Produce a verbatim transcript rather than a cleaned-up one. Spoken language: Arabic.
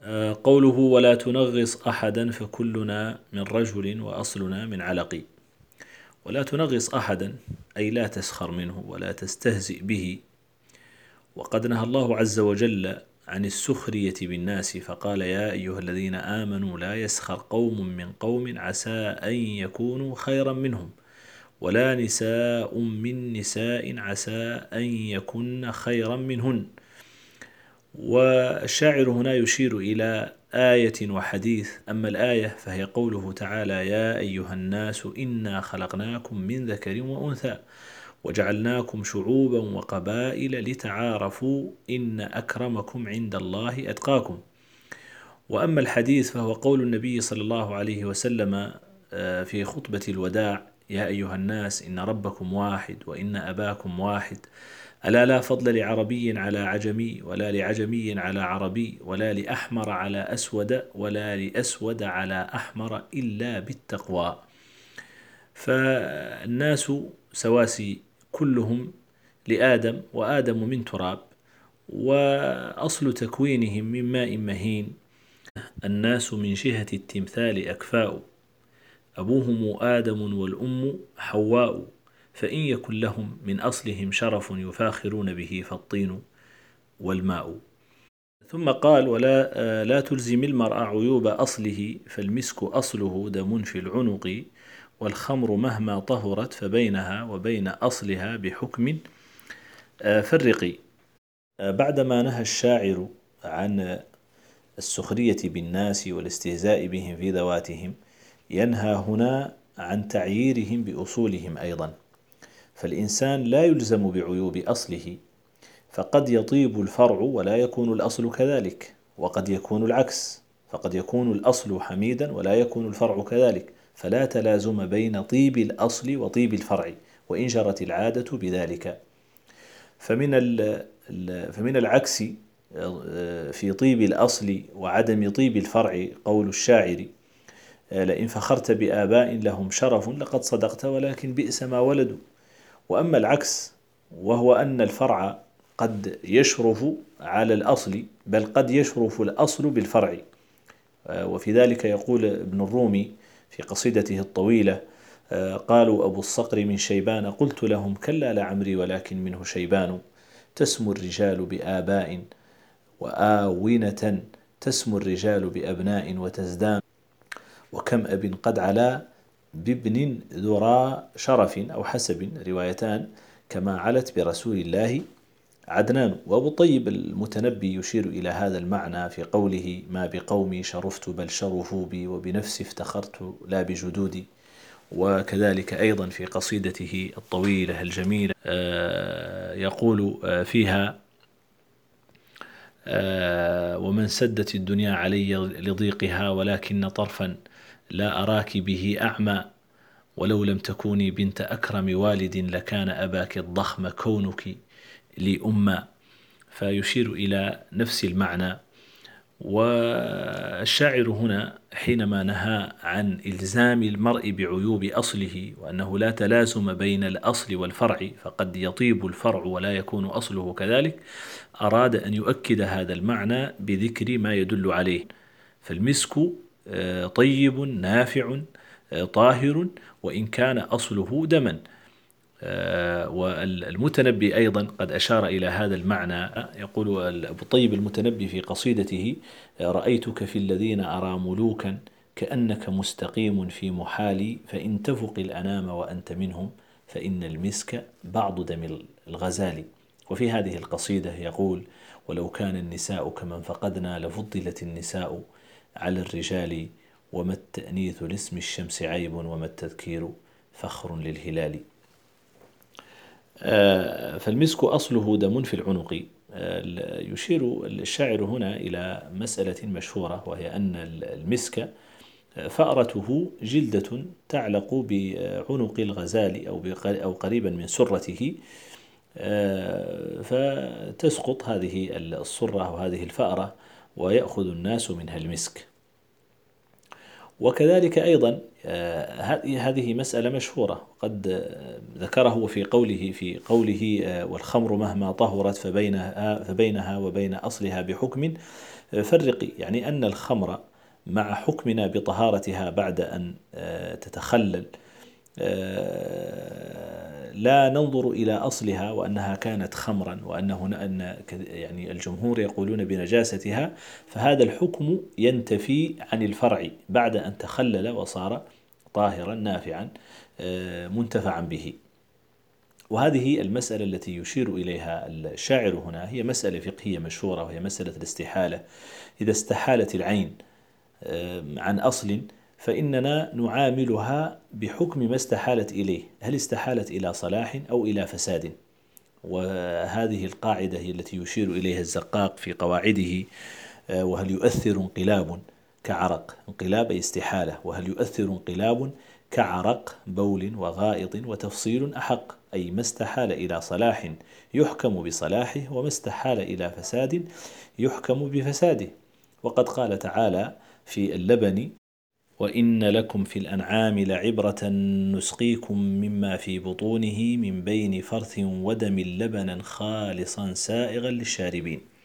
آه، قوله ولا تنغص أحدا فكلنا من رجل وأصلنا من علق. ولا تنغص أحدا أي لا تسخر منه ولا تستهزئ به. وقد نهى الله عز وجل عن السخرية بالناس فقال يا أيها الذين آمنوا لا يسخر قوم من قوم عسى أن يكونوا خيرا منهم ولا نساء من نساء عسى أن يكن خيرا منهن. والشاعر هنا يشير إلى آية وحديث. أما الآية فهي قوله تعالى يا أيها الناس إنا خلقناكم من ذكر وأنثى وجعلناكم شعوبا وقبائل لتعارفوا إن أكرمكم عند الله أتقاكم. وأما الحديث فهو قول النبي صلى الله عليه وسلم آه، في خطبة الوداع يا أيها الناس إن ربكم واحد وإن أباكم واحد ألا لا فضل لعربي على عجمي ولا لعجمي على عربي ولا لأحمر على أسود ولا لأسود على أحمر إلا بالتقوى. فالناس سواسي كلهم لآدم وآدم من تراب وأصل تكوينهم من ماء مهين. الناس من جهة التمثال أكفاء أبوهم آدم والأم حواء فإن يكن لهم من أصلهم شرف يفاخرون به فالطين والماء. ثم قال ولا لا تلزم المرء عيوب أصله فالمسك أصله دم في العنق والخمر مهما طهرت فبينها وبين أصلها بحكم فرق. بعدما نهى الشاعر عن السخرية بالناس والاستهزاء بهم في ذواتهم ينهى هنا عن تعييرهم بأصولهم أيضا. فالإنسان لا يلزم بعيوب أصله فقد يطيب الفرع ولا يكون الأصل كذلك وقد يكون العكس فقد يكون الأصل حميدا ولا يكون الفرع كذلك فلا تلازم بين طيب الأصل وطيب الفرع وإن جرت العادة بذلك. فمن فمن العكس في طيب الأصل وعدم طيب الفرع قول الشاعر لئن فخرت بآباء لهم شرف لقد صدقت ولكن بئس ما ولدوا. وأما العكس وهو أن الفرع قد يشرف على الأصل بل قد يشرف الأصل بالفرع. وفي ذلك يقول ابن الرومي في قصيدته الطويلة قالوا أبو الصقر من شيبان قلت لهم كلا لعمري ولكن منه شيبان تسمو الرجال بآباء وآونة تسمو الرجال بأبناء وتزدان وكم أب قد علا بابن ذرى شرف أو حسب روايتان كما علت برسول الله عدنان. وأبو الطيب المتنبي يشير إلى هذا المعنى في قوله ما بقومي شرفت بل شرفوا بي وبنفسي افتخرت لا بجدودي. وكذلك أيضا في قصيدته الطويلة الجميلة يقول فيها ومن سدت الدنيا علي لضيقها ولكن طرفا لا أراك به أعمى ولو لم تكوني بنت أكرم والد لكان أباك الضخم كونك لي أما. فيشير إلى نفس المعنى. والشاعر هنا حينما نهى عن إلزام المرء بعيوب أصله وأنه لا تلازم بين الأصل والفرع فقد يطيب الفرع ولا يكون أصله كذلك أراد أن يؤكد هذا المعنى بذكر ما يدل عليه. فالمسك طيب نافع طاهر وإن كان أصله دما. والمتنبي أيضا قد أشار إلى هذا المعنى يقول أبو طيب المتنبي في قصيدته رأيتك في الذين أرى ملوكا كأنك مستقيم في محالي فإن تفق الأنام وأنت منهم فإن المسك بعض دم الغزال. وفي هذه القصيدة يقول ولو كان النساء كمن فقدنا لفضلت النساء على الرجال وما التأنيث لاسم الشمس عيب وما التذكير فخر للهلال. فالمسك أصله دم في العنق. يشير الشاعر هنا إلى مسألة مشهورة وهي أن المسك فأرته جلدة تعلق بعنق الغزال أو قريبا من سرته فتسقط هذه السرة أو هذه الفأرة ويأخذ الناس منها المسك. وكذلك أيضا هذه مسألة مشهورة قد ذكره في قوله في قوله والخمر مهما طهرت فبينها, فبينها وبين أصلها بحكم فرقي، يعني أن الخمر مع حكمنا بطهارتها بعد أن تتخلل لا ننظر إلى أصلها وأنها كانت خمرا وأن هنا أن يعني الجمهور يقولون بنجاستها، فهذا الحكم ينتفي عن الفرع بعد أن تخلل وصار طاهرا نافعا منتفعا به. وهذه المسألة التي يشير إليها الشاعر هنا هي مسألة فقهية مشهورة، وهي مسألة الاستحالة. إذا استحالت العين عن أصل فإننا نعاملها بحكم ما استحالت إليه، هل استحالت إلى صلاح أو إلى فساد. وهذه القاعدة هي التي يشير إليها الزقاق في قواعده: وهل يؤثر انقلاب كعرق، انقلاب أي استحالة، وهل يؤثر انقلاب كعرق بول وغائط وتفصيل أحق، أي ما استحال إلى صلاح يحكم بصلاحه، وما استحال إلى فساد يحكم بفساده. وقد قال تعالى في اللبن: وإن لكم في الأنعام لعبرة نسقيكم مما في بطونه من بين فرث ودم لبنا خالصا سائغا للشاربين.